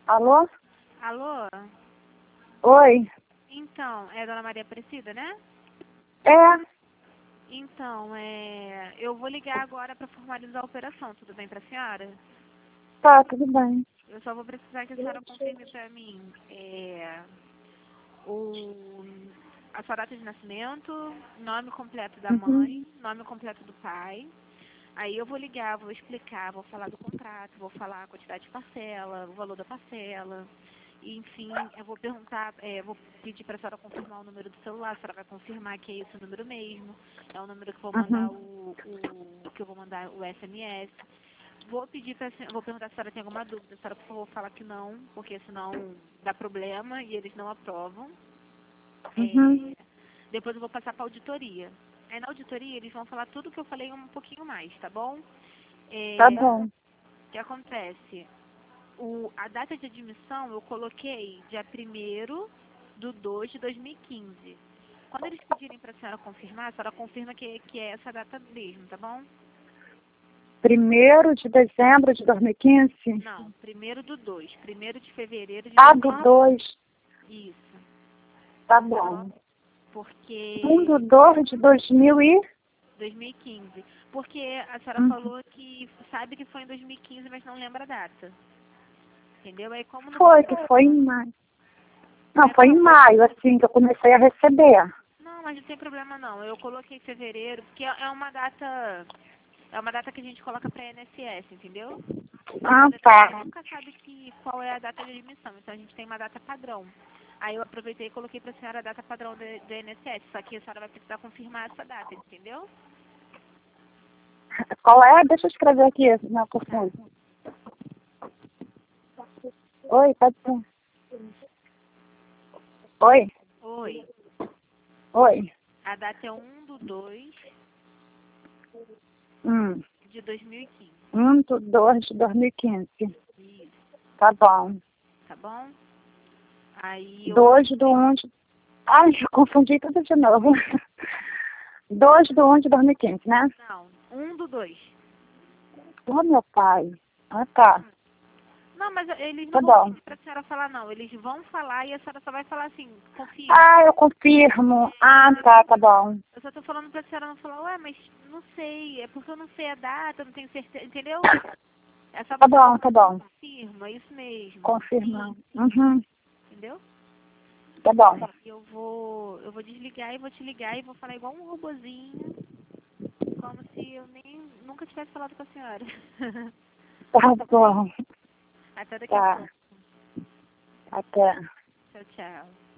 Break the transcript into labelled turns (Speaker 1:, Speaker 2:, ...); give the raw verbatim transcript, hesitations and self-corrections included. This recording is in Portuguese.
Speaker 1: Alô?
Speaker 2: Alô?
Speaker 1: Oi?
Speaker 2: Então, é a Dona Maria Aparecida, né?
Speaker 1: É?
Speaker 2: Então, é... eu vou ligar agora para formalizar a operação, tudo bem para a senhora?
Speaker 1: Tá, tudo bem.
Speaker 2: Eu só vou precisar que a senhora confirme para mim é... o... a sua data de nascimento, nome completo da mãe,
Speaker 1: Uhum.
Speaker 2: nome completo do pai. Aí eu vou ligar, vou explicar, vou falar do contrato, vou falar a quantidade de parcela, o valor da parcela. E, enfim, eu vou perguntar, é, vou pedir para a senhora confirmar o número do celular, a senhora vai confirmar que é esse o número mesmo. É o número que eu vou mandar
Speaker 1: Uhum.
Speaker 2: o, o que eu vou mandar o S M S. Vou pedir para vou perguntar se a senhora tem alguma dúvida, a senhora por favor fala que não, porque senão dá problema e eles não aprovam.
Speaker 1: Uhum.
Speaker 2: É, depois eu vou passar para a auditoria. Aí na auditoria eles vão falar tudo que eu falei um pouquinho mais, tá bom?
Speaker 1: Tá
Speaker 2: É,
Speaker 1: bom.
Speaker 2: o que acontece? O, a data de admissão eu coloquei dia primeiro de dois de dois mil e quinze. Quando eles pedirem para a senhora confirmar, a senhora confirma que, que é essa data mesmo, tá bom?
Speaker 1: Primeiro de dezembro de dois mil e quinze?
Speaker 2: Não, primeiro do dois, primeiro de fevereiro de
Speaker 1: Ah, do dois.
Speaker 2: Isso,
Speaker 1: Tá bom.
Speaker 2: porque
Speaker 1: Um do dois de dois mil e...
Speaker 2: dois mil e quinze. Porque a senhora
Speaker 1: Uhum.
Speaker 2: falou que sabe que foi em dois mil e quinze, mas não lembra a data. Entendeu? Aí como não
Speaker 1: Foi, que foi em maio. Não,
Speaker 2: é
Speaker 1: foi em
Speaker 2: como-
Speaker 1: maio, assim, que eu comecei a receber.
Speaker 2: Não, mas não tem problema não. Eu coloquei fevereiro, porque é uma data. É uma data que a gente coloca para I N S S, entendeu?
Speaker 1: Ah,
Speaker 2: A
Speaker 1: tá.
Speaker 2: gente nunca sabe que, qual é a data de admissão, então a gente tem uma data padrão. Aí eu aproveitei e coloquei para a senhora a data padrão do, do I N S S, só que a senhora vai precisar confirmar essa data, entendeu?
Speaker 1: Qual é? Deixa eu escrever aqui, na confuso. Oi, pode ser. Oi?
Speaker 2: Oi.
Speaker 1: Oi.
Speaker 2: A data é um do dois
Speaker 1: Hum.
Speaker 2: de dois mil e quinze.
Speaker 1: um do dois de dois mil e quinze.
Speaker 2: Isso,
Speaker 1: Tá bom.
Speaker 2: tá bom? Aí eu.
Speaker 1: dois do um de... Ai, eu confundi tudo de novo. dois do um de dois mil e quinze, né?
Speaker 2: Não, um do dois.
Speaker 1: Ô, meu pai. Ah, tá.
Speaker 2: Não, mas eles
Speaker 1: Tá
Speaker 2: não vão
Speaker 1: bom.
Speaker 2: pedir pra senhora falar, não. Eles vão falar e a senhora só vai falar assim, confirma.
Speaker 1: Ah, eu confirmo. Ah, tá, tá bom.
Speaker 2: Eu só tô falando pra senhora não falar, ué, mas não sei, é porque eu não sei a data, não tenho certeza, entendeu? É só
Speaker 1: Tá
Speaker 2: pra falar,
Speaker 1: bom, tá bom.
Speaker 2: confirma, isso mesmo.
Speaker 1: Confirmar. Uhum.
Speaker 2: Entendeu?
Speaker 1: Tá bom.
Speaker 2: E eu vou, eu vou desligar e vou te ligar e vou falar igual um robozinho, como se eu nem nunca tivesse falado com a senhora.
Speaker 1: Tá bom.
Speaker 2: Até daqui a
Speaker 1: Tá.
Speaker 2: pouco.
Speaker 1: Até.
Speaker 2: Tchau, tchau.